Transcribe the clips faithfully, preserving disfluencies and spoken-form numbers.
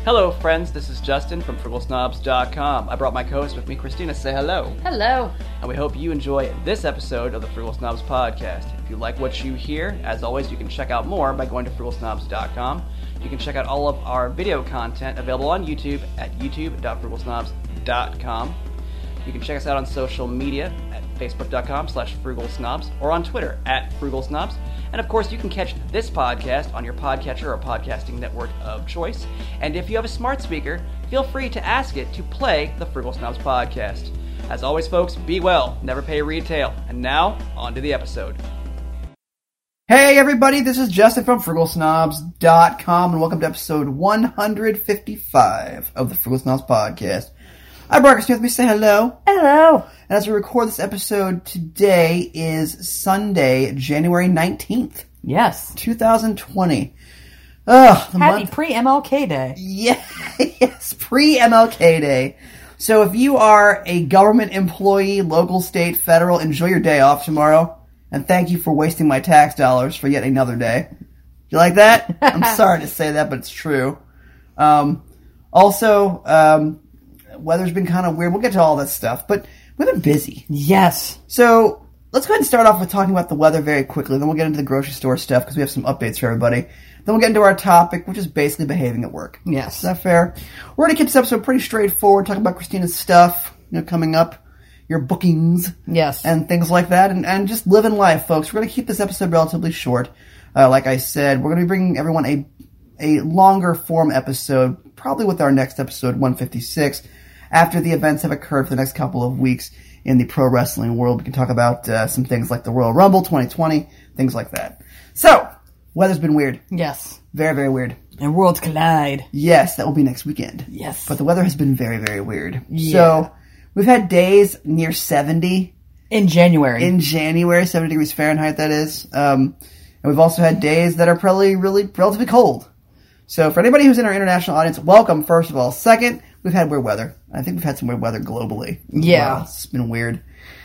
Hello, friends. This is Justin from Frugal Snobs dot com. I brought my co-host with me, Christina. Say hello. Hello. And we hope you enjoy this episode of the Frugal Snobs podcast. If you like what you hear, as always, you can check out more by going to Frugal Snobs dot com. You can check out all of our video content available on YouTube at YouTube dot Frugal Snobs dot com. You can check us out on social media at Facebook dot com slash Frugal Snobs or on Twitter at Frugal Snobs. And of course, you can catch this podcast on your podcatcher or podcasting network of choice. And if you have a smart speaker, feel free to ask it to play the Frugal Snobs podcast. As always, folks, be well, never pay retail. And now, on to the episode. Hey everybody, this is Justin from Frugal Snobs dot com, and welcome to episode one hundred fifty-five of the Frugal Snobs podcast. Hi, Barker Smith. Let me say hello. Hello. And as we record this episode, today is Sunday, January nineteenth. Yes. twenty twenty. Ugh, the Happy month... pre-M L K Day. Yeah, yes, pre-M L K Day. So if you are a government employee, local, state, federal, enjoy your day off tomorrow. And thank you for wasting my tax dollars for yet another day. You like that? I'm sorry to say that, but it's true. Um, also, um, weather's been kind of weird. We'll get to all that stuff, but we've been busy. Yes. So let's go ahead and start off with talking about the weather very quickly. Then we'll get into the grocery store stuff because we have some updates for everybody. Then we'll get into our topic, which is basically behaving at work. Yes. Is that fair? We're going to keep this episode pretty straightforward, talking about Christina's stuff, you know, coming up, your bookings. Yes. And things like that, and, and just living life, folks. We're going to keep this episode relatively short. Uh, like I said, we're going to be bringing everyone a a longer form episode, probably with our next episode, one fifty-six, after the events have occurred for the next couple of weeks in the pro wrestling world. We can talk about uh, some things like the Royal Rumble twenty twenty, things like that. So, weather's been weird. Yes. Very, very weird. And worlds collide. Yes, that will be next weekend. Yes. But the weather has been very, very weird. Yeah. So, we've had days near seventy. In January. In January, seventy degrees Fahrenheit, that is. Um, and we've also had days that are probably really relatively cold. So for anybody who's in our international audience, welcome, first of all. Second, we've had weird weather. I think we've had some weird weather globally. Yeah. Wow, it's been weird.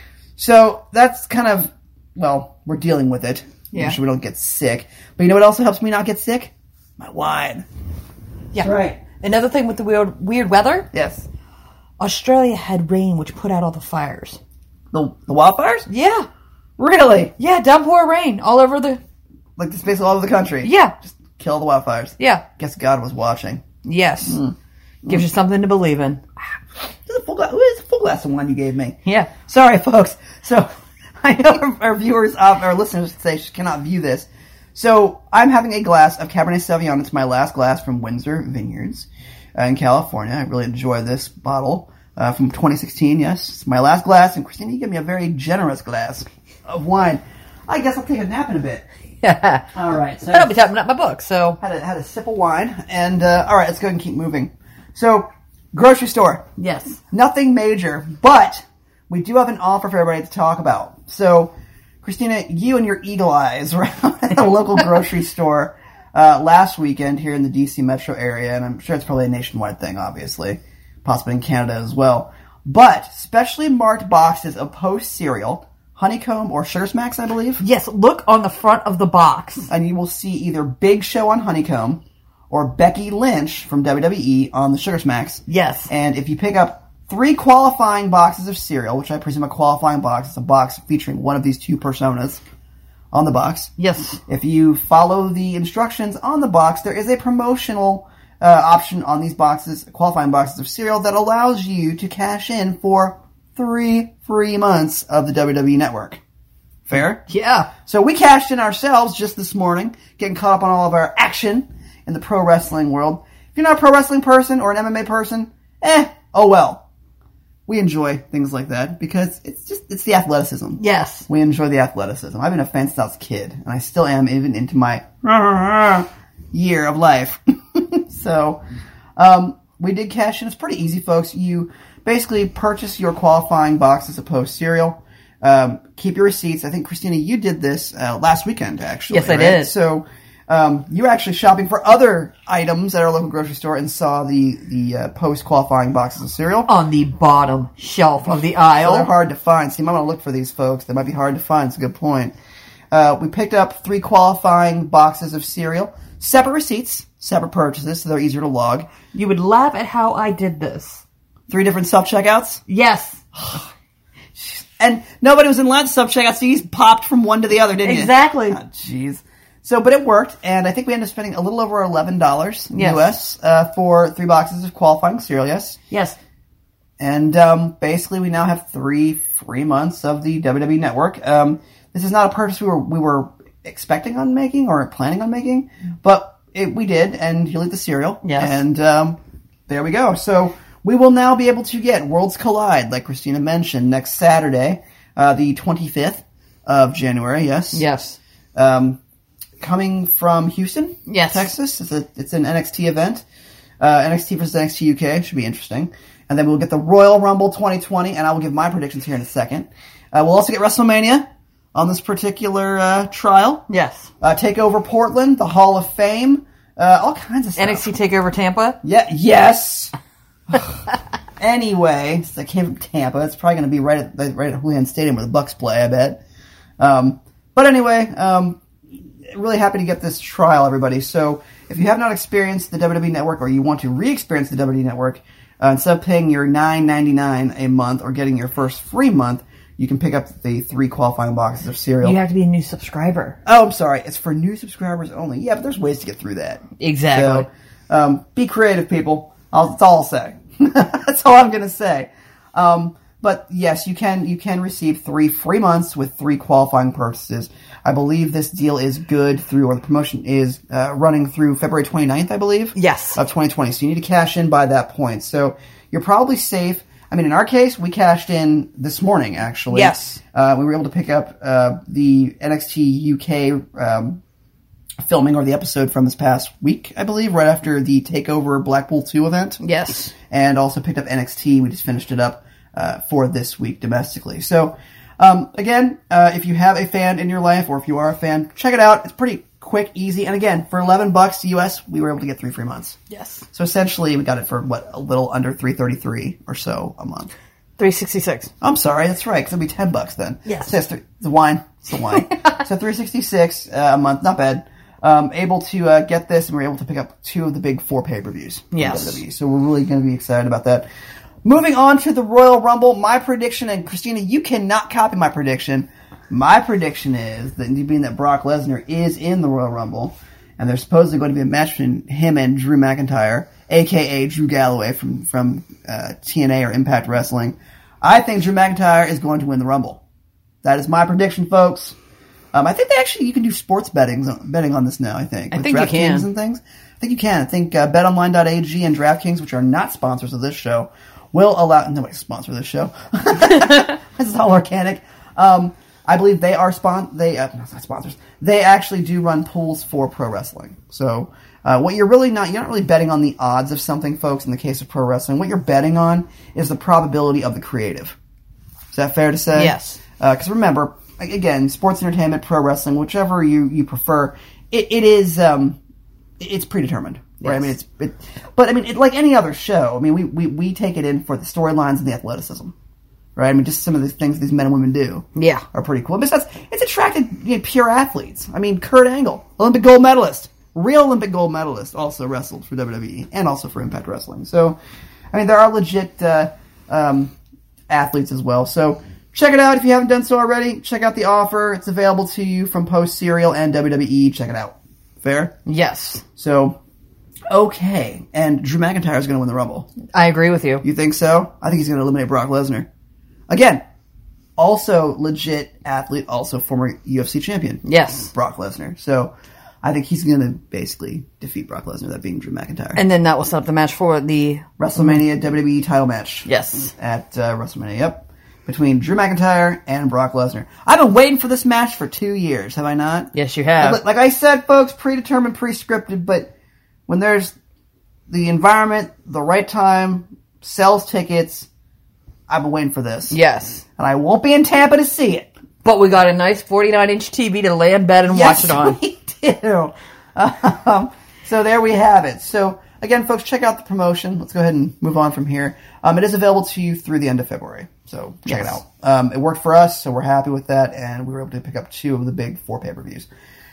So that's kind of, well, we're dealing with it. Yeah. Make sure we don't get sick. But you know what also helps me not get sick? My wine. Yeah. Right. Another thing with the weird, weird weather, Yes. Australia had rain, which put out all the fires. The, the wildfires? Yeah. Really? Yeah, downpour rain all over the... Like the space all over the country? Yeah. Just kill the wildfires. Yeah. Guess God was watching. Yes. Mm. Gives you something to believe in. This is a full glass, it's a full glass of wine you gave me. Yeah. Sorry, folks. So, I know our, our viewers, uh, our listeners say cannot view this. So, I'm having a glass of Cabernet Sauvignon. It's my last glass from Windsor Vineyards uh, in California. I really enjoy this bottle uh, from twenty sixteen, yes. It's my last glass, and Christina, you gave me a very generous glass of wine. I guess I'll take a nap in a bit. Yeah. All right. So I'll be tapping up my book, so... Had a, had a sip of wine, and uh, all right, let's go ahead and keep moving. So, grocery store. Yes. Nothing major, but we do have an offer for everybody to talk about. So, Christina, you and your eagle eyes were out at a local grocery store uh, last weekend here in the D C metro area, and I'm sure it's probably a nationwide thing, obviously, possibly in Canada as well. But specially marked boxes of Post cereal, Honeycomb or Sugar Smacks, I believe. Yes, look on the front of the box. And you will see either Big Show on Honeycomb or Becky Lynch from W W E on the Sugar Smacks. Yes. And if you pick up three qualifying boxes of cereal, which I presume a qualifying box is a box featuring one of these two personas on the box. Yes. If you follow the instructions on the box, there is a promotional uh, option on these boxes, qualifying boxes of cereal, that allows you to cash in for three free months of the W W E Network. Fair? Yeah. So we cashed in ourselves just this morning, getting caught up on all of our action in the pro wrestling world. If you're not a pro wrestling person or an M M A person, eh, oh well. We enjoy things like that because it's just, it's the athleticism. Yes. We enjoy the athleticism. I've been a fan since I was a kid, and I still am even into my year of life. So, um, we did cash in. It's pretty easy, folks. You basically purchase your qualifying boxes of Post cereal. Um, keep your receipts. I think, Christina, you did this uh, last weekend, actually. Yes, I right? did. So, um, you were actually shopping for other items at our local grocery store and saw the, the uh, Post qualifying boxes of cereal. On the bottom shelf of the So aisle. they're hard to find. So you might want to look for these, folks. They might be hard to find. It's a good point. Uh, we picked up three qualifying boxes of cereal. Separate receipts, separate purchases, so they're easier to log. You would laugh at how I did this. Three different self-checkouts. Yes. And nobody was in line to self-checkout, so you just popped from one to the other, didn't you? Exactly. Oh, jeez. So, but it worked, and I think we ended up spending a little over eleven dollars Yes. U S uh, for three boxes of qualifying cereal, yes? Yes. And um, basically, we now have three free months of the W W E Network. Um, this is not a purchase we were we were expecting on making or planning on making, but it, we did, and you'll eat the cereal. Yes. And um, there we go. So we will now be able to get Worlds Collide, like Christina mentioned, next Saturday, uh, the twenty-fifth of January, yes? Yes. Um, coming from Houston, Yes. Texas. It's, a, it's an N X T event. Uh, N X T versus N X T U K should be interesting. And then we'll get the Royal Rumble twenty twenty, and I will give my predictions here in a second. Uh, we'll also get WrestleMania on this particular uh, trial. Yes. Uh, Takeover Portland, the Hall of Fame, uh, all kinds of stuff. N X T TakeOver Tampa? Yeah, yes. Anyway, so I came from Tampa. It's probably going to be right at right at Houlihan Stadium where the Bucks play, I bet. Um, but anyway, um, really happy to get this trial, everybody. So if you have not experienced the W W E Network or you want to re-experience the W W E Network, uh, instead of paying your nine ninety-nine a month or getting your first free month, you can pick up the three qualifying boxes of cereal. You have to be a new subscriber. Oh, I'm sorry. It's for new subscribers only. Yeah, but there's ways to get through that. Exactly. So, um, be creative, people. I'll, that's all I'll say. That's all I'm going to say. Um, but yes, you can you can receive three free months with three qualifying purchases. I believe this deal is good through, or the promotion is uh, running through February twenty-ninth, I believe. Yes. Of twenty twenty. So you need to cash in by that point. So you're probably safe. I mean, in our case, we cashed in this morning, actually. Yes. Uh, we were able to pick up uh, the N X T U K um, filming, or the episode from this past week, I believe, right after the TakeOver Blackpool two event. Yes. And also picked up N X T. We just finished it up uh, for this week domestically. So, um, again, uh, if you have a fan in your life, or if you are a fan, check it out. It's pretty quick, easy, and again, for eleven bucks U S, we were able to get three free months. Yes. So essentially, we got it for, what, a little under three thirty-three or so a month. three sixty-six. I'm sorry, that's right, because it'll be ten bucks then. Yes. So it's th- the wine. It's the wine. So three sixty-six uh, a month, not bad. Um, able to uh, get this, and we're able to pick up two of the big four pay-per-views. Yes. W W E. So we're really going to be excited about that. Moving on to the Royal Rumble, my prediction, and Christina, you cannot copy my prediction. My prediction is that, being that Brock Lesnar is in the Royal Rumble, and there's supposedly going to be a match between him and Drew McIntyre, a k a. Drew Galloway from, from uh, T N A or Impact Wrestling, I think Drew McIntyre is going to win the Rumble. That is my prediction, folks. Um, I think they actually, you can do sports betting, betting on this now, I think. I with think you can. DraftKings and things. I think you can. I think uh, bet online dot a g and DraftKings, which are not sponsors of this show, will allow... Nobody's a sponsor of this show. This is all organic. Um, I believe they are spon... They, uh, no, not sponsors. They actually do run pools for pro wrestling. So, uh, what you're really not... You're not really betting on the odds of something, folks, in the case of pro wrestling. What you're betting on is the probability of the creative. Is that fair to say? Yes. Because uh, remember... Again, sports entertainment, pro wrestling, whichever you, you prefer, it, it is um, it's predetermined, right? Yes. I mean, it's it, but I mean, it, like any other show. I mean, we, we, we take it in for the storylines and the athleticism, right? I mean, just some of the things these men and women do, Yeah. are pretty cool. Besides, it's attracted you know, pure athletes. I mean, Kurt Angle, Olympic gold medalist, real Olympic gold medalist, also wrestled for W W E and also for Impact Wrestling. So, I mean, there are legit uh, um, athletes as well. So. Check it out if you haven't done so already. Check out the offer. It's available to you from Post Serial and W W E. Check it out. Fair? Yes. So, okay. And Drew McIntyre is going to win the Rumble. I agree with you. You think so? I think he's going to eliminate Brock Lesnar. Again, also legit athlete, also former U F C champion. Yes. Brock Lesnar. So, I think he's going to basically defeat Brock Lesnar, that being Drew McIntyre. And then that will set up the match for the... WrestleMania W W E title match. Yes. At uh, WrestleMania, yep. Between Drew McIntyre and Brock Lesnar. I've been waiting for this match for two years, have I not? Yes, you have. Like, like I said, folks, predetermined, pre-scripted, but when there's the environment, the right time, sells tickets, I've been waiting for this. Yes. And I won't be in Tampa to see it. But we got a nice forty-nine inch T V to lay in bed and Yes, watch it on. we do. Um, so there we have it. So again, folks, check out the promotion. Let's go ahead and move on from here. Um, it is available to you through the end of February, so check Yes. it out. Um, it worked for us, so we're happy with that, and we were able to pick up two of the big four pay-per-views.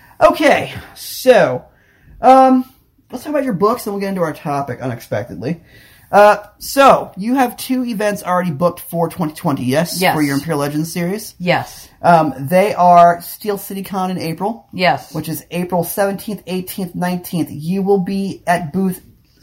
Okay, so um, let's talk about your books, and we'll get into our topic unexpectedly. Uh, so, you have two events already booked for twenty twenty, yes? Yes. For your Imperial Legends series. Yes. Um, they are Steel City Con in April. Yes. Which is April seventeenth, eighteenth, nineteenth. You will be at booth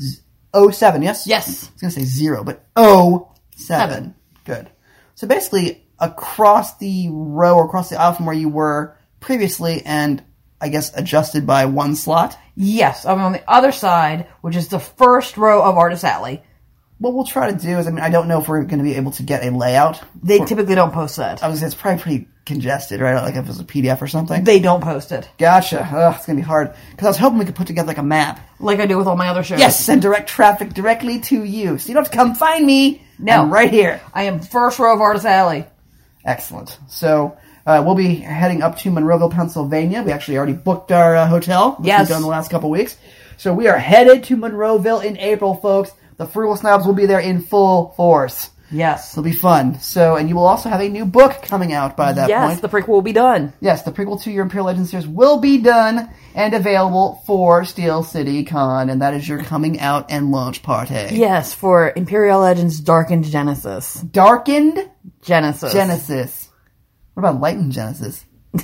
oh seven, yes? Yes. I was going to say zero, but oh seven. Seven. Good. So basically, across the row, or across the aisle from where you were previously, and I guess adjusted by one slot. Yes. I'm on the other side, which is the first row of Artist Alley. What we'll try to do is, I mean, I don't know if we're going to be able to get a layout. They for, typically don't post that. I was going to say, it's probably pretty congested, right? Like if it was a P D F or something. They don't post it. Gotcha. Ugh, it's going to be hard. Because I was hoping we could put together like a map. Like I do with all my other shows. Yes, send direct traffic directly to you. So you don't have to come find me. No. I'm right here. I am first row of Artist Alley. Excellent. So uh, we'll be heading up to Monroeville, Pennsylvania. We actually already booked our uh, hotel, which Yes. we've done the last couple weeks. So we are headed to Monroeville in April, folks. The Frugal Snobs will be there in full force. Yes. It'll be fun. So, and you will also have a new book coming out by that yes, point. the prequel will be done. Yes, the prequel to your Imperial Legends series will be done and available for Steel City Con, and that is your coming out and launch party. Yes, for Imperial Legends Darkened Genesis. Darkened Genesis. Genesis. What about Lightened Genesis?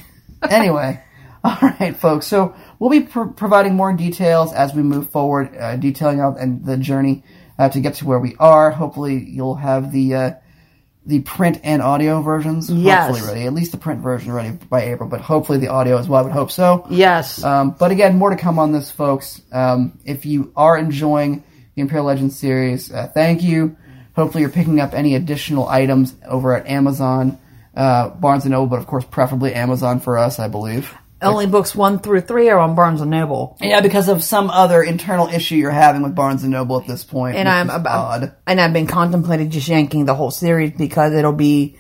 Anyway, all right, folks. So we'll be pr- providing more details as we move forward, uh, detailing out and the journey uh, to get to where we are. Hopefully, you'll have the uh, the print and audio versions Yes. hopefully ready. At least the print version ready by April, but hopefully the audio as well. I would hope so. Yes. Um, but again, more to come on this, folks. Um, if you are enjoying the Imperial Legends series, uh, thank you. Hopefully you're picking up any additional items over at Amazon, uh, Barnes and Noble, but of course preferably Amazon for us, I believe. Only books one through three are on Barnes and Noble. Yeah, because of some other internal issue you're having with Barnes and Noble at this point. And which I'm is about, odd. and I've been contemplating just yanking the whole series because it'll be,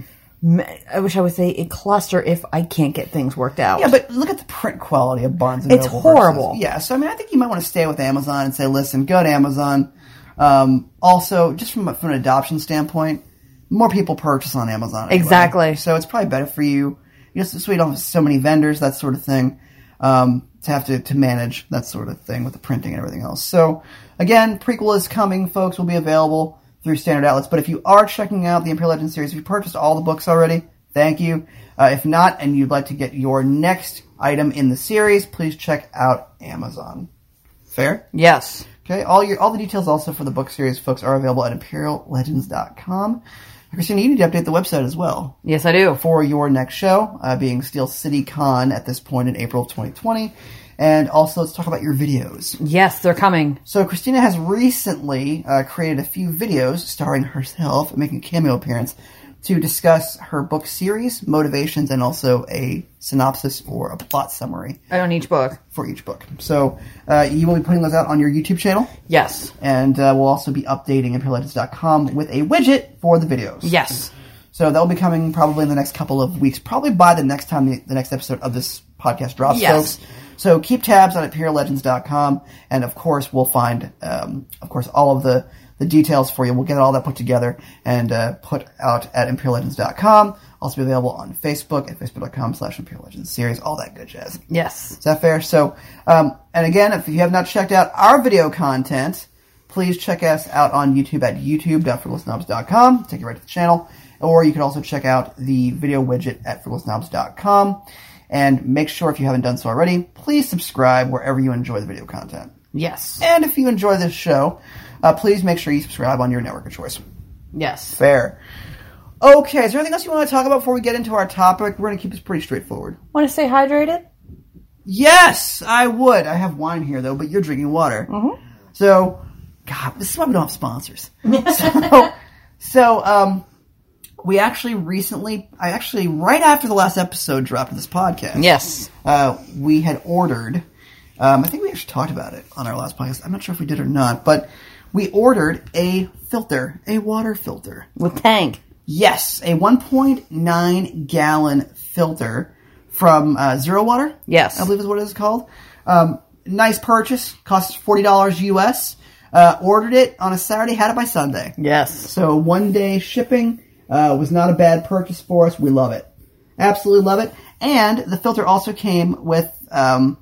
I wish I would say a cluster if I can't get things worked out. Yeah, but look at the print quality of Barnes and It's Noble. horrible. Versus, yeah, so I mean, I think you might want to stay with Amazon and say, listen, go to Amazon. Um, also, just from, a, from an adoption standpoint, more people purchase on Amazon anyway. Exactly. So it's probably better for you, just so you don't have so many vendors, that sort of thing, um, to have to, to manage that sort of thing with the printing and everything else. So, again, prequel is coming, folks, will be available through standard outlets. But if you are checking out the Imperial Legends series, if you purchased all the books already, thank you. Uh, if not, and you'd like to get your next item in the series, please check out Amazon. Fair? Yes. Okay, all your all the details also for the book series, folks, are available at imperial legends dot com. Christina, you need to update the website as well. Yes, I do. For your next show, uh, being Steel City Con at this point in April of twenty twenty. And also, let's talk about your videos. Yes, they're coming. So, Christina has recently uh, created a few videos starring herself, making a cameo appearance, to discuss her book series, motivations, and also a synopsis or a plot summary On each book. for each book. So, uh, you will be putting those out on your YouTube channel. Yes. And uh, we'll also be updating imperial legends dot com with a widget for the videos. Yes. So that will be coming probably in the next couple of weeks, probably by the next time the, the next episode of this podcast drops, Yes. folks. So keep tabs on imperial legends dot com, and of course we'll find, um, of course, all of the, the details for you. We'll get all that put together and uh, put out at imperial legends dot com. Also be available on Facebook at facebook dot com slash imperial legends series, all that good jazz. Yes. Is that fair? So, um, and again, if you have not checked out our video content, please check us out on YouTube at youtube dot frugal snobs dot com. Take you right to the channel. Or you can also check out the video widget at frugal snobs dot com. And make sure, if you haven't done so already, please subscribe wherever you enjoy the video content. Yes. And if you enjoy this show, uh, please make sure you subscribe on your network of choice. Yes. Fair. Okay, is there anything else you want to talk about before we get into our topic? We're going to keep this pretty straightforward. Want to stay hydrated? Yes, I would. I have wine here, though, but you're drinking water. Mm-hmm. So, God, this is why we don't have sponsors. so, so, um, we actually recently, I actually, right after the last episode dropped of this podcast, Yes. uh, we had ordered, um, I think we actually talked about it on our last podcast. I'm not sure if we did or not, but we ordered a filter, a water filter. With tank. Yes, a one point nine gallon filter from uh, Zero Water. Yes. I believe is what it is called. Um, nice purchase. Cost forty dollars U S. Uh, ordered it on a Saturday, had it by Sunday. Yes. So one day shipping uh, was not a bad purchase for us. We love it. Absolutely love it. And the filter also came with um,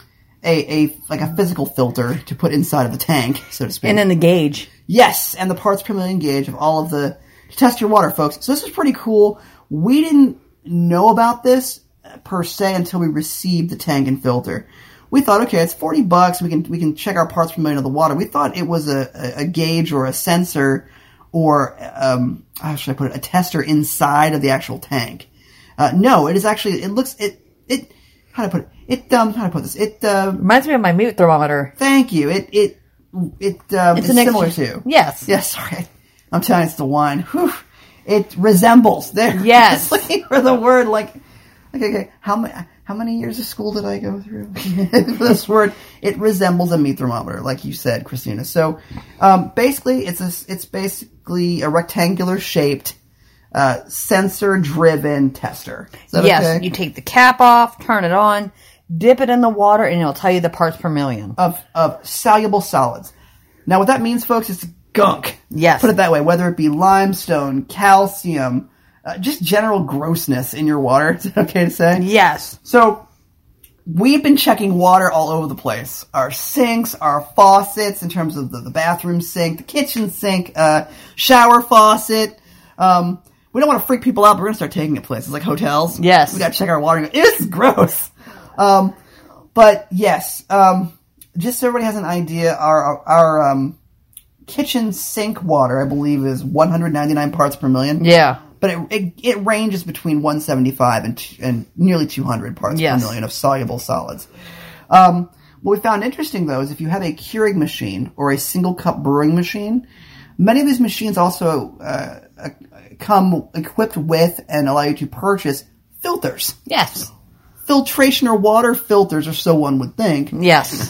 a, a like a physical filter to put inside of the tank, so to speak. And then the gauge. Yes, and the parts per million gauge of all of the to test your water, folks. So this is pretty cool. We didn't know about this per se until we received the tank and filter. We thought, okay, it's forty bucks. We can we can check our parts per million of the water. We thought it was a, a, a gauge or a sensor or um, how should I put it? A tester inside of the actual tank. Uh, no, it is actually. It looks it it. How do I put it? It um. How do I put this? It uh, reminds me of my mute thermometer. Thank you. It it it um. It's is an similar extra, to. Yes. Yes. Sorry. I'm telling you, it's the wine. Whew. It resembles. There. Yes. Looking for the word like. Okay. Okay. How many? How many years of school did I go through for this word? It resembles a meat thermometer, like you said, Christina. So, um, basically, it's a, it's basically a rectangular shaped, uh, sensor driven tester. Is that Yes. okay? You take the cap off, turn it on, dip it in the water, and it'll tell you the parts per million. Of, of soluble solids. Now, what that means, folks, is gunk. Yes. Put it that way. Whether it be limestone, calcium, uh, just general grossness in your water. Is it okay to say? Yes. So, we've been checking water all over the place. Our sinks, our faucets, in terms of the, the bathroom sink, the kitchen sink, uh, shower faucet. Um, we don't want to freak people out, but we're going to start taking it places like hotels. Yes. We got to check our water and go, this is gross. Um, but yes, um, just so everybody has an idea, our, our, um, kitchen sink water, I believe, is one hundred ninety-nine parts per million. Yeah. But it, it it ranges between one seventy-five and t- and nearly two hundred parts Yes. per million of soluble solids. Um, what we found interesting, though, is if you have a Keurig machine or a single cup brewing machine, many of these machines also uh, uh, come equipped with and allow you to purchase filters. Yes. Filtration or water filters, or so one would think. Yes.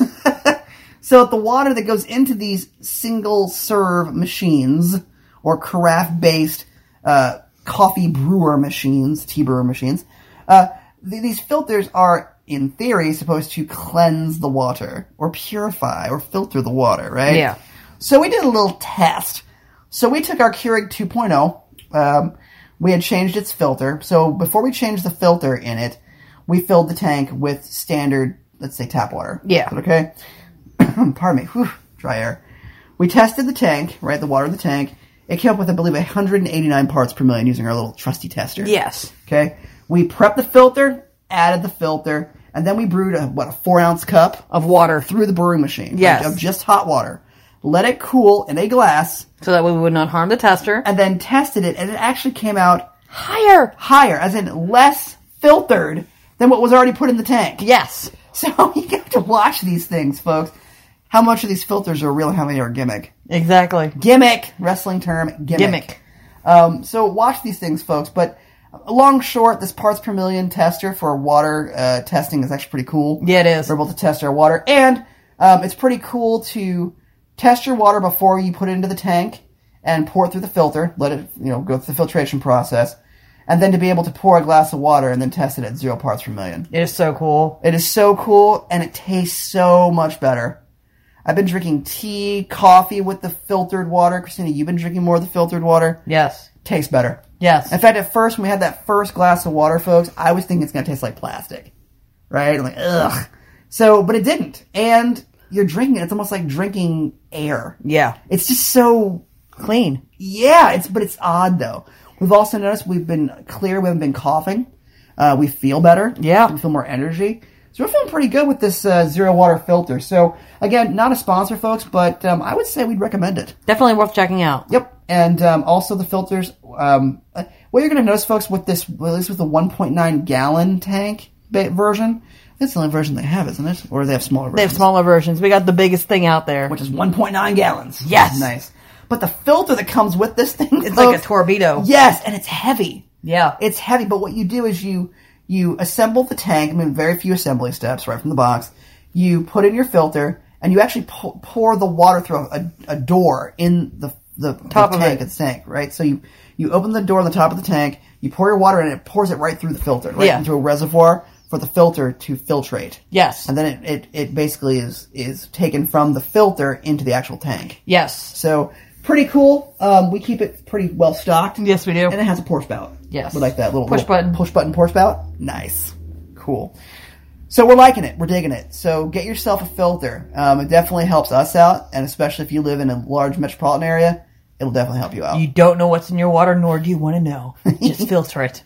So the water that goes into these single-serve machines or carafe-based uh, coffee brewer machines, tea brewer machines, uh, th- these filters are, in theory, supposed to cleanse the water or purify or filter the water, right? Yeah. So we did a little test. So we took our Keurig two point oh. Um, we had changed its filter. So before we changed the filter in it, we filled the tank with standard, let's say, tap water. Yeah. Is that okay? Pardon me. Whew, dry air. We tested the tank, right, the water in the tank. It came up with, I believe, one hundred eighty-nine parts per million using our little trusty tester. Yes. Okay? We prepped the filter, added the filter, and then we brewed, a, what, a four-ounce cup? Of water. Through the brewing machine. Yes. Right, of just hot water. Let it cool in a glass. So that way we would not harm the tester. And then tested it, and it actually came out Higher. higher, as in less filtered than what was already put in the tank. Yes. So you have to watch these things, folks. How much of these filters are real and how many are gimmick? Exactly. Gimmick, wrestling term, gimmick. Gimmick. Um, so watch these things, folks. But long short, this parts per million tester for water uh, testing is actually pretty cool. Yeah, it is. We're able to test our water. And um, it's pretty cool to test your water before you put it into the tank and pour it through the filter. Let it, you know, go through the filtration process. And then to be able to pour a glass of water and then test it at zero parts per million. It is so cool. It is so cool, and it tastes so much better. I've been drinking tea, coffee with the filtered water. Christina, you've been drinking more of the filtered water. Yes. Tastes better. Yes. In fact, at first, when we had that first glass of water, folks, I was thinking it's going to taste like plastic. Right? I'm like, ugh. So, but it didn't. And you're drinking it. It's almost like drinking air. Yeah. It's just so... Clean. Yeah, it's but it's odd, though. We've also noticed we've been clear. We haven't been coughing. Uh, we feel better. Yeah. We feel more energy. So we're feeling pretty good with this uh, zero water filter. So, again, not a sponsor, folks, but um, I would say we'd recommend it. Definitely worth checking out. Yep. And um, also the filters. Um, uh, what you're going to notice, folks, with this, well, at least with the one point nine gallon tank ba- version, that's the only version they have, isn't it? Or do they have smaller versions? They have smaller versions. We got the biggest thing out there. Which is one point nine gallons. Yes. Nice. But the filter that comes with this thing, It's like a torpedo. Yes, and it's heavy. Yeah. It's heavy, but what you do is you you assemble the tank. I mean, very few assembly steps right from the box. You put in your filter, and you actually pour, pour the water through a, a door in the the Top the of tank. it. It's tank, right? So you you open the door on the top of the tank. You pour your water in, and it pours it right through the filter, right Yeah. into a reservoir. for the filter to filtrate. Yes. And then it, it, it basically is, is taken from the filter into the actual tank. Yes. So, pretty cool. Um, we keep it pretty well stocked. Yes, we do. And it has a pour spout. Yes. We like that little Push little button. Push button pour spout. Nice. Cool. So we're liking it. We're digging it. So get yourself a filter. Um, it definitely helps us out, and especially if you live in a large metropolitan area, it'll definitely help you out. You don't know what's in your water, nor do you want to know. Just filter it.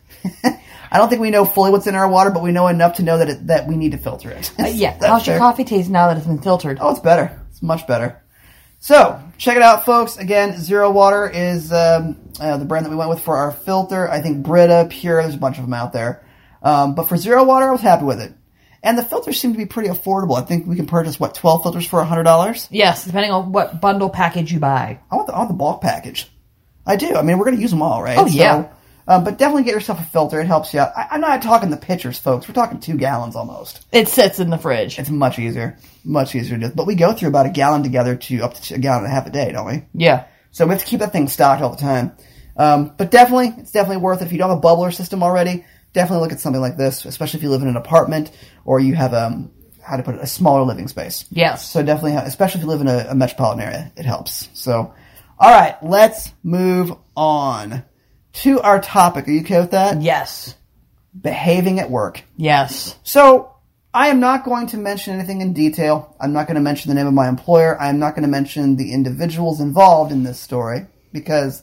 I don't think we know fully what's in our water, but we know enough to know that it, that we need to filter it. Uh, yeah. That's How's your fair. coffee taste now that it's been filtered? Oh, it's better. It's much better. So, check it out, folks. Again, Zero Water is um, uh, the brand that we went with for our filter. I think Brita, Pure, there's a bunch of them out there. Um, but for Zero Water, I was happy with it. And the filters seem to be pretty affordable. I think we can purchase, what, twelve filters for one hundred dollars? Yes, depending on what bundle package you buy. I want the, I want the bulk package. I do. I mean, we're going to use them all, right? Oh, yeah. So, um, but definitely get yourself a filter. It helps you out. I, I'm not talking the pitchers, folks. We're talking two gallons almost. It sits in the fridge. It's much easier. Much easier to do. But we go through about a gallon together to up to a gallon and a half a day, don't we? Yeah. So we have to keep that thing stocked all the time. Um, but definitely, it's definitely worth it. If you don't have a bubbler system already, definitely look at something like this, especially if you live in an apartment or you have, um, how to put it, a smaller living space. Yes. So definitely, have, especially if you live in a, a metropolitan area, it helps. So, all right, let's move on to our topic. Are you okay with that? Yes. Behaving at work. Yes. So, I am not going to mention anything in detail. I'm not going to mention the name of my employer. I am not going to mention the individuals involved in this story because,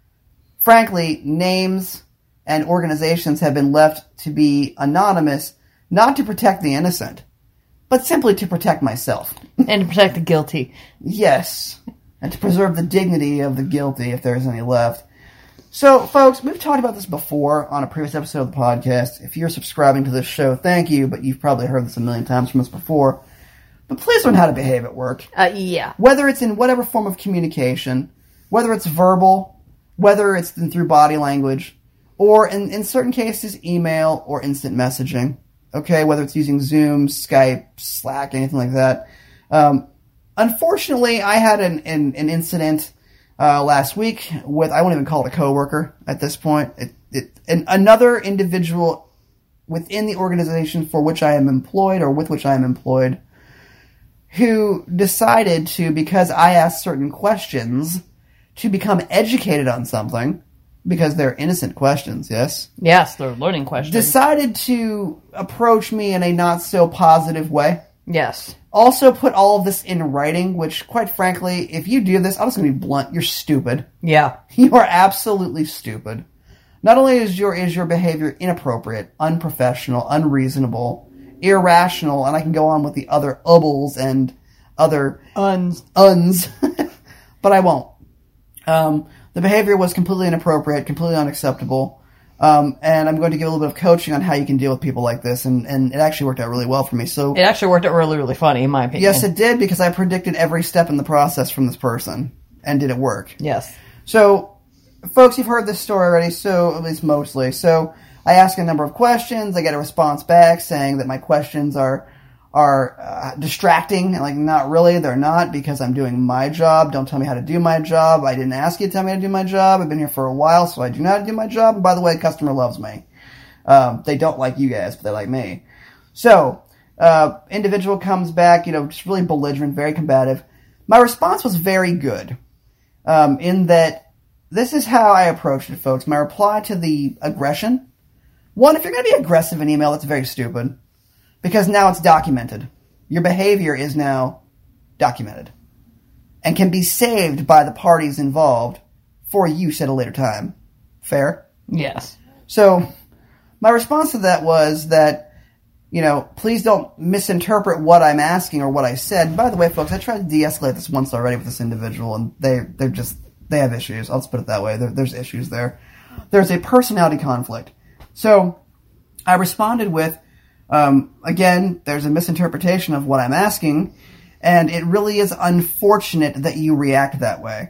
frankly, names and organizations have been left to be anonymous, not to protect the innocent, but simply to protect myself. And to protect the guilty. Yes. And to preserve the dignity of the guilty, if there's any left. So, folks, we've talked about this before on a previous episode of the podcast. If you're subscribing to this show, thank you, but you've probably heard this a million times from us before. But please learn how to behave at work. Uh, yeah. Whether it's in whatever form of communication, whether it's verbal, whether it's through body language, or in, in certain cases, email or instant messaging. Okay, whether it's using Zoom, Skype, Slack, anything like that. Um, unfortunately, I had an, an, an incident uh, last week with, I won't even call it a coworker at this point. It, it, and another individual within the organization for which I am employed or with which I am employed who decided to, because I asked certain questions, to become educated on something, because they're innocent questions, yes? Yes, they're learning questions. Decided to approach me in a not-so-positive way. Yes. Also put all of this in writing, which, quite frankly, if you do this, I'm just going to be blunt, you're stupid. Yeah. You are absolutely stupid. Not only is your is your behavior inappropriate, unprofessional, unreasonable, irrational, and I can go on with the other ubbles and other Uns. uns, but I won't. Um, the behavior was completely inappropriate, completely unacceptable, um, and I'm going to give a little bit of coaching on how you can deal with people like this, and, and it actually worked out really well for me. So It actually worked out really, really funny, in my opinion. yes, it did, because I predicted every step in the process from this person, and did it work? Yes. So, folks, you've heard this story already, so at least mostly. So, I ask a number of questions. I get a response back saying that my questions are are uh, distracting. Like, not really. They're not, because I'm doing my job. Don't tell me how to do my job. I didn't ask you to tell me how to do my job. I've been here for a while, so I do know how to do my job. And by the way, customer loves me. Um, they don't like you guys, but they like me. So, uh, individual comes back, you know, just really belligerent, very combative. My response was very good, um, in that this is how I approached it, folks. My reply to the aggression. One, if you're going to be aggressive in email, that's very stupid. Because now it's documented. Your behavior is now documented. And can be saved by the parties involved for use at a later time. Fair? Yes. So, my response to that was that, you know, please don't misinterpret what I'm asking or what I said. By the way, folks, I tried to de-escalate this once already with this individual, and they, they're just, they have issues. I'll just put it that way. There, there's issues there. There's a personality conflict. So, I responded with, um, again, there's a misinterpretation of what I'm asking, and it really is unfortunate that you react that way.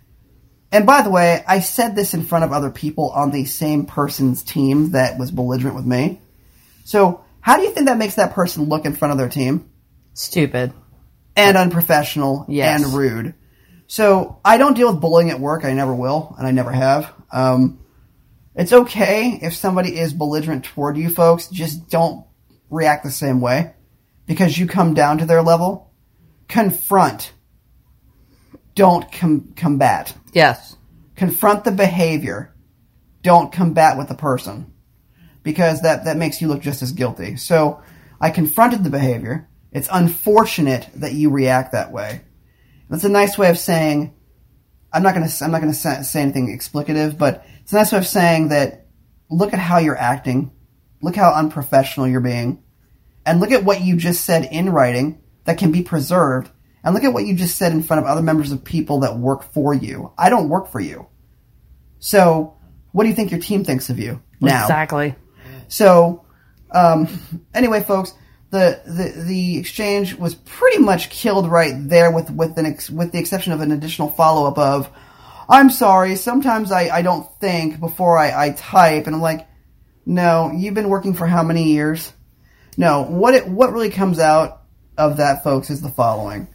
And by the way, I said this in front of other people on the same person's team that was belligerent with me. So, how do you think that makes that person look in front of their team? Stupid. And unprofessional. Yes. And rude. So, I don't deal with bullying at work. I never will, and I never have. Um, it's okay if somebody is belligerent toward you, folks. Just don't react the same way because you come down to their level. Confront. Don't com- combat. Yes. Confront the behavior. Don't combat with the person. Because that, that makes you look just as guilty. So, I confronted the behavior. It's unfortunate that you react that way. That's a nice way of saying, I'm not gonna, I'm not gonna say, say anything explicative, but it's a nice way of saying that, look at how you're acting. Look how unprofessional you're being. And look at what you just said in writing that can be preserved. And look at what you just said in front of other members of people that work for you. I don't work for you. So, what do you think your team thinks of you now? Exactly. So, um, anyway, folks, the, the the exchange was pretty much killed right there with with an ex, with the exception of an additional follow up of, I'm sorry, sometimes I, I don't think before I, I type, and I'm like, no, you've been working for how many years? No, what it what really comes out of that, folks, is the following.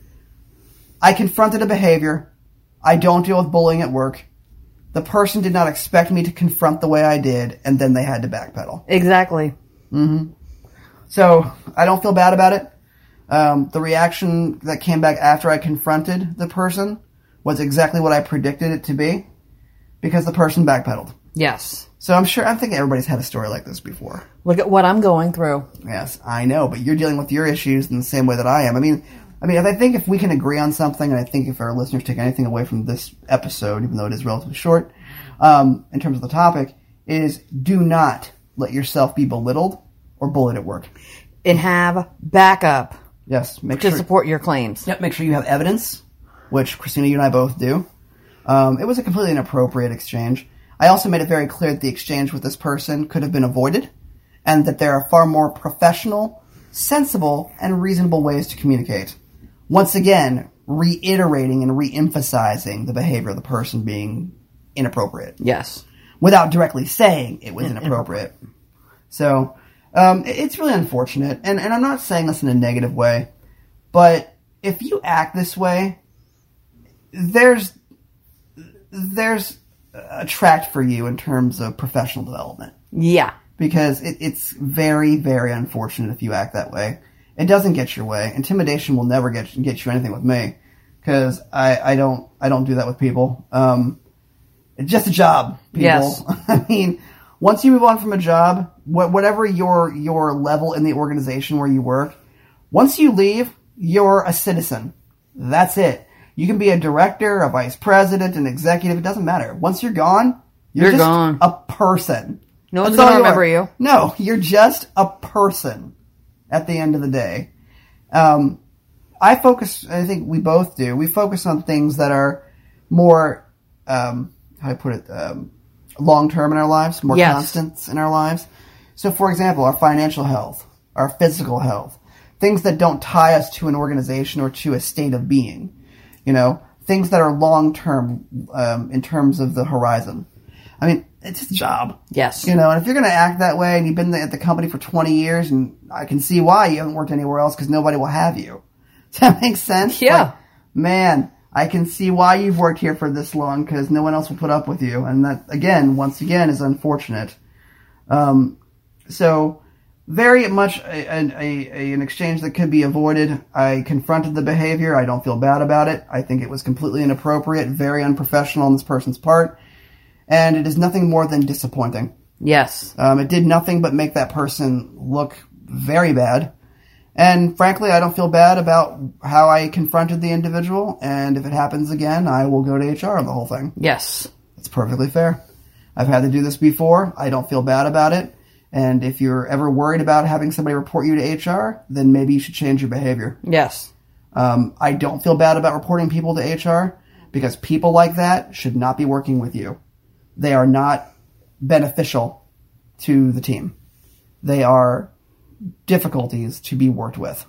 I confronted a behavior. I don't deal with bullying at work. The person did not expect me to confront the way I did, and then they had to backpedal. Exactly. Mm-hmm. So, I don't feel bad about it. Um, the reaction that came back after I confronted the person was exactly what I predicted it to be, because the person backpedaled. Yes. So I'm sure, I'm thinking everybody's had a story like this before. Look at what I'm going through. Yes, I know, but you're dealing with your issues in the same way that I am. I mean, I mean, I think if we can agree on something, and I think if our listeners take anything away from this episode, even though it is relatively short, um, in terms of the topic, is do not let yourself be belittled or bullied at work. And have backup. Yes, make to sure, support your claims. Yep, make sure you have evidence, which Christina, you and I both do. Um, it was a completely inappropriate exchange. I also made it very clear that the exchange with this person could have been avoided, and that there are far more professional, sensible, and reasonable ways to communicate. Once again, reiterating and re-emphasizing the behavior of the person being inappropriate. Yes. Without directly saying it was inappropriate. So, um, it's really unfortunate, and, and I'm not saying this in a negative way, but if you act this way, there's, there's a track for you in terms of professional development. Yeah. Because it, it's very, very unfortunate if you act that way. It doesn't get your way. Intimidation will never get get you anything with me, because I, I don't I don't do that with people. Um, it's just a job, people. Yes. I mean, once you move on from a job, wh- whatever your your level in the organization where you work, once you leave, you're a citizen. That's it. You can be a director, a vice president, an executive. It doesn't matter. Once you're gone, you're, You're just gone. a person. No one's That's all going to remember are. you. No, you're just a person at the end of the day. Um, I focus, I think we both do, we focus on things that are more, um, how do I put it, um, long-term in our lives, more Yes. constants in our lives. So, for example, our financial health, our physical health, things that don't tie us to an organization or to a state of being. You know, things that are long-term um, in terms of the horizon. I mean, it's just a job. Yes. You know, and if you're going to act that way and you've been at the company for twenty years, and I can see why you haven't worked anywhere else, because nobody will have you. Does that make sense? Yeah. Like, man, I can see why you've worked here for this long, because no one else will put up with you. And that, again, once again, is unfortunate. Um, so, very much a, a, a, an exchange that could be avoided. I confronted the behavior. I don't feel bad about it. I think it was completely inappropriate, very unprofessional on this person's part. And it is nothing more than disappointing. Yes. Um, it did nothing but make that person look very bad. And frankly, I don't feel bad about how I confronted the individual. And if it happens again, I will go to H R on the whole thing. Yes. It's perfectly fair. I've had to do this before. I don't feel bad about it. And if you're ever worried about having somebody report you to H R, then maybe you should change your behavior. Yes. Um, I don't feel bad about reporting people to H R, because people like that should not be working with you. They are not beneficial to the team. They are difficulties to be worked with.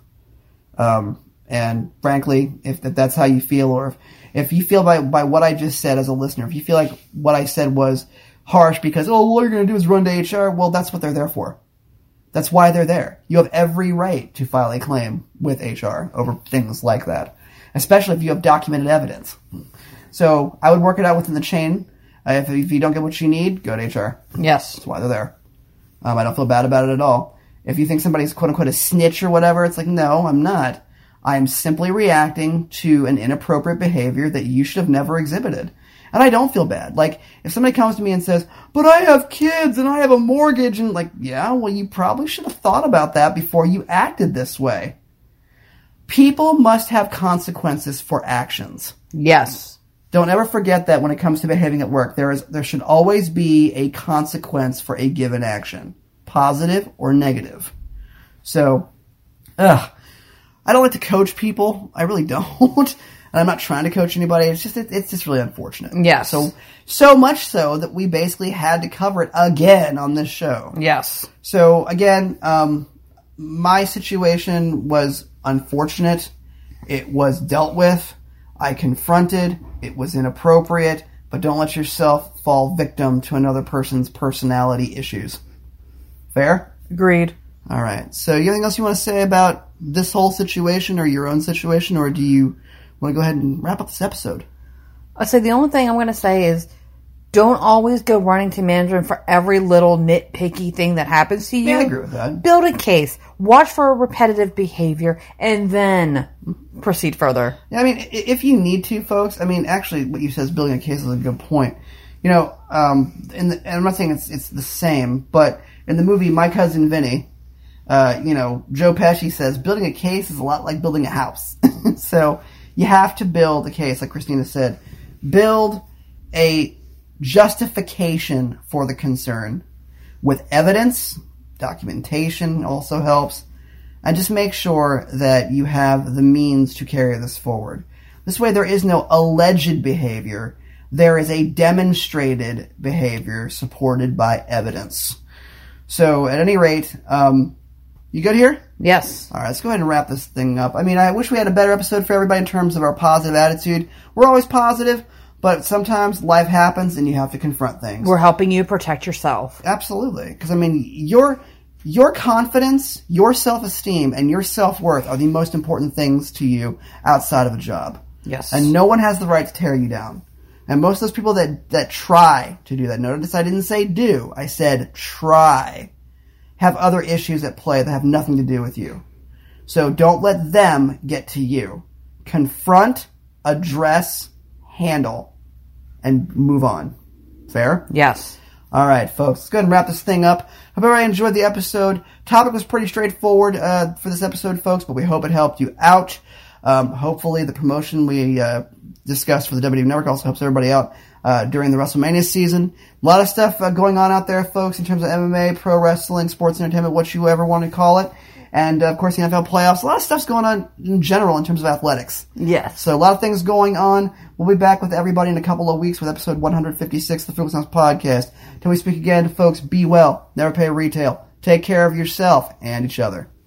Um, and frankly, if that's how you feel, or if, if you feel by, by what I just said as a listener, if you feel like what I said was harsh because, oh, all you're going to do is run to H R, well, that's what they're there for. That's why they're there. You have every right to file a claim with H R over things like that, especially if you have documented evidence. So I would work it out within the chain. Uh, if, if you don't get what you need, go to H R. Yes. That's why they're there. Um, I don't feel bad about it at all. If you think somebody's quote-unquote a snitch or whatever, it's like, no, I'm not. I'm simply reacting to an inappropriate behavior that you should have never exhibited. And I don't feel bad. Like, if somebody comes to me and says, but I have kids and I have a mortgage, and like, yeah, well, you probably should have thought about that before you acted this way. People must have consequences for actions. Yes. Don't ever forget that when it comes to behaving at work. There is, there should always be a consequence for a given action, positive or negative. So, ugh. I don't like to coach people. I really don't. And I'm not trying to coach anybody. It's just, it, it's just really unfortunate. Yes. So, so much so that we basically had to cover it again on this show. Yes. So, again, um, my situation was unfortunate. It was dealt with. I confronted. It was inappropriate. But don't let yourself fall victim to another person's personality issues. Fair? Agreed. All right. So, you have anything else you want to say about this whole situation or your own situation, or do you want to go ahead and wrap up this episode? I'll say the only thing I'm going to say is don't always go running to management for every little nitpicky thing that happens to you. Yeah, I agree with that. Build a case. Watch for repetitive behavior, and then proceed further. Yeah, I mean, if you need to, folks, I mean, actually, what you said is building a case is a good point. You know, um, in the, and I'm not saying it's, it's the same, but in the movie My Cousin Vinny, Uh, you know, Joe Pesci says building a case is a lot like building a house. So you have to build a case, like Christina said. Build a justification for the concern with evidence. Documentation also helps. And just make sure that you have the means to carry this forward. This way there is no alleged behavior. There is a demonstrated behavior supported by evidence. So at any rate, um, you good here? Yes. All right, let's go ahead and wrap this thing up. I mean, I wish we had a better episode for everybody in terms of our positive attitude. We're always positive, but sometimes life happens and you have to confront things. We're helping you protect yourself. Absolutely. Because, I mean, your your confidence, your self-esteem, and your self-worth are the most important things to you outside of a job. Yes. And no one has the right to tear you down. And most of those people that, that try to do that, notice I didn't say do, I said try, have other issues at play that have nothing to do with you. So don't let them get to you. Confront, address, handle, and move on. Fair? Yes. All right, folks. Let's go ahead and wrap this thing up. Hope everybody enjoyed the episode. Topic was pretty straightforward uh, for this episode, folks, but we hope it helped you out. Um, hopefully the promotion we uh, discussed for the W W E Network also helps everybody out uh, during the WrestleMania season. A lot of stuff uh, going on out there, folks, in terms of M M A, pro wrestling, sports entertainment, what you ever want to call it. And, uh, of course, the N F L playoffs. A lot of stuff's going on in general in terms of athletics. Yes. So a lot of things going on. We'll be back with everybody in a couple of weeks with episode one fifty-six of the Frugal Snobs Podcast. Till we speak again, folks, be well. Never pay retail. Take care of yourself and each other.